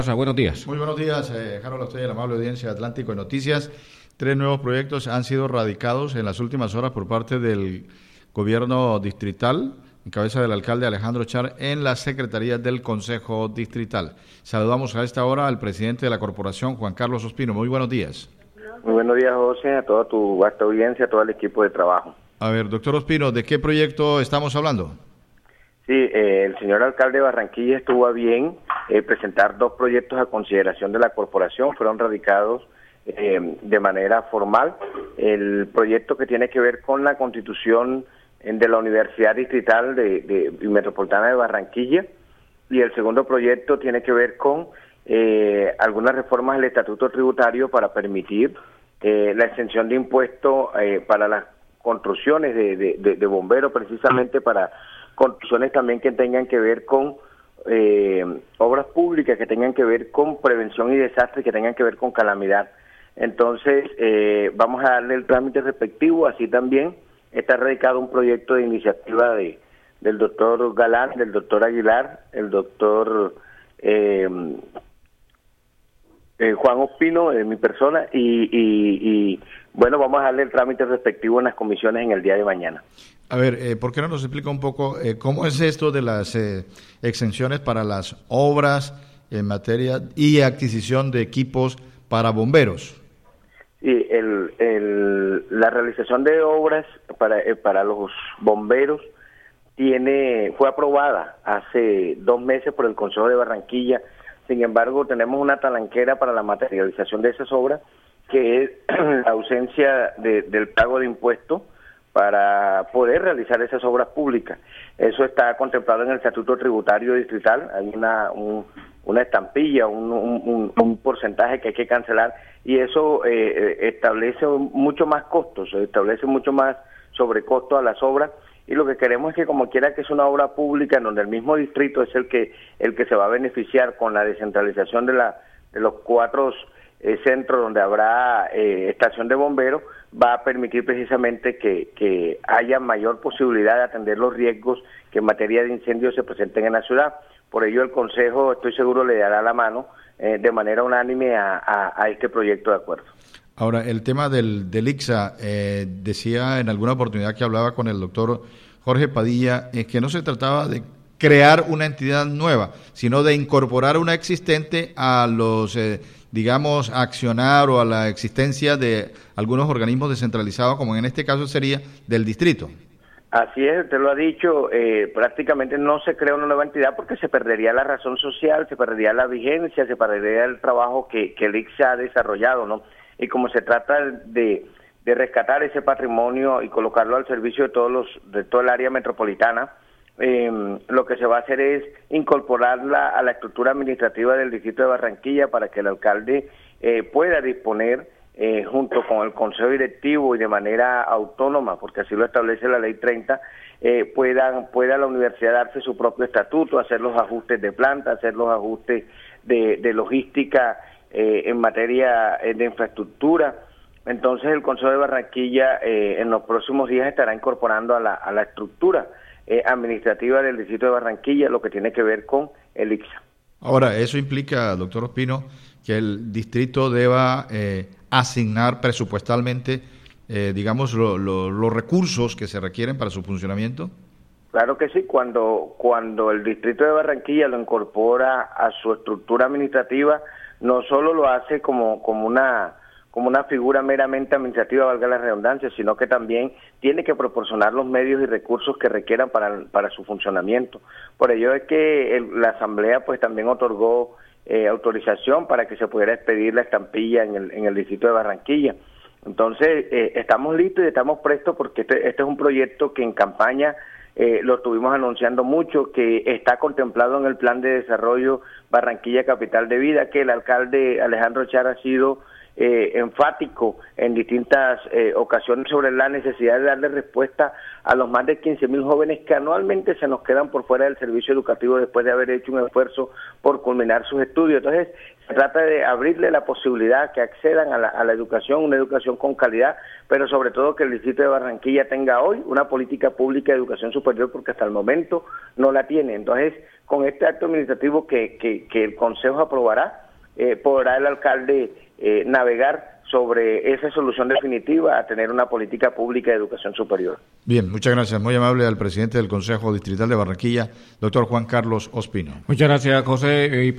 Buenos días. Muy buenos días, Harold, a usted y a la amable audiencia de Atlántico de Noticias. 3 nuevos proyectos han sido radicados en las últimas horas por parte del gobierno distrital, en cabeza del alcalde Alejandro Char, en la Secretaría del Consejo Distrital. Saludamos a esta hora al presidente de la corporación, Juan Carlos Ospino. Muy buenos días. Muy buenos días, José, a toda tu vasta audiencia, a todo el equipo de trabajo. A ver, doctor Ospino, ¿de qué proyecto estamos hablando? Sí, el señor alcalde de Barranquilla estuvo a bien presentar 2 proyectos a consideración de la corporación, fueron radicados de manera formal. El proyecto que tiene que ver con la constitución de la Universidad Distrital y Metropolitana de Barranquilla, y el segundo proyecto tiene que ver con algunas reformas al estatuto tributario para permitir la exención de impuestos para las construcciones de bomberos, precisamente para construcciones también que tengan que ver con obras públicas, que tengan que ver con prevención y desastres, que tengan que ver con calamidad. Entonces, vamos a darle el trámite respectivo. Así también está radicado un proyecto de iniciativa del doctor Galán, del doctor Aguilar, el doctor Juan Ospino, mi persona, y bueno, vamos a darle el trámite respectivo en las comisiones en el día de mañana. A ver, ¿por qué no nos explica un poco cómo es esto de las exenciones para las obras en materia y adquisición de equipos para bomberos? Sí, la realización de obras para los bomberos fue aprobada hace 2 meses por el Consejo de Barranquilla. Sin embargo, tenemos una talanquera para la materialización de esas obras, que es la ausencia del pago de impuestos para poder realizar esas obras públicas. Eso está contemplado en el Estatuto Tributario Distrital. Hay una estampilla, un porcentaje que hay que cancelar, y eso establece mucho más costos, establece mucho más sobrecosto a las obras, y lo que queremos es que, como quiera que es una obra pública en donde el mismo distrito es el que se va a beneficiar con la descentralización de los 4 centros donde habrá estación de bomberos, va a permitir precisamente que haya mayor posibilidad de atender los riesgos que en materia de incendios se presenten en la ciudad. Por ello, el Consejo, estoy seguro, le dará la mano de manera unánime a este proyecto de acuerdo. Ahora, el tema del ICSA, decía en alguna oportunidad que hablaba con el doctor Jorge Padilla, que no se trataba de crear una entidad nueva, sino de incorporar una existente a los, digamos, accionar o a la existencia de algunos organismos descentralizados, como en este caso sería del distrito. Así es, te lo ha dicho, prácticamente no se crea una nueva entidad porque se perdería la razón social, se perdería la vigencia, se perdería el trabajo que el ICSA ha desarrollado, ¿no? Y como se trata de rescatar ese patrimonio y colocarlo al servicio de todo el área metropolitana, lo que se va a hacer es incorporarla a la estructura administrativa del distrito de Barranquilla para que el alcalde pueda disponer junto con el consejo directivo y de manera autónoma, porque así lo establece la ley 30, pueda la universidad darse su propio estatuto, hacer los ajustes de planta, hacer los ajustes de logística en materia de infraestructura. Entonces el Consejo de Barranquilla en los próximos días estará incorporando a la estructura administrativa del distrito de Barranquilla lo que tiene que ver con el ICSA. Ahora, eso implica, doctor Ospino, que el distrito deba asignar presupuestalmente, digamos, los recursos que se requieren para su funcionamiento. Claro que sí, cuando el distrito de Barranquilla lo incorpora a su estructura administrativa, no solo lo hace como una figura meramente administrativa, valga la redundancia, sino que también tiene que proporcionar los medios y recursos que requieran para su funcionamiento. Por ello es que la Asamblea pues también otorgó autorización para que se pudiera expedir la estampilla en el distrito de Barranquilla. Entonces, estamos listos y estamos prestos porque este es un proyecto que en campaña lo estuvimos anunciando mucho, que está contemplado en el Plan de Desarrollo Barranquilla Capital de Vida, que el alcalde Alejandro Char ha sido enfático en distintas ocasiones sobre la necesidad de darle respuesta a los más de 15.000 jóvenes que anualmente se nos quedan por fuera del servicio educativo después de haber hecho un esfuerzo por culminar sus estudios. Entonces, se trata de abrirle la posibilidad que accedan a la educación, una educación con calidad, pero sobre todo que el distrito de Barranquilla tenga hoy una política pública de educación superior, porque hasta el momento no la tiene. Entonces, con este acto administrativo que el Consejo aprobará, podrá el alcalde navegar sobre esa solución definitiva a tener una política pública de educación superior. Bien, muchas gracias. Muy amable al presidente del Consejo Distrital de Barranquilla, doctor Juan Carlos Ospino. Muchas gracias, José.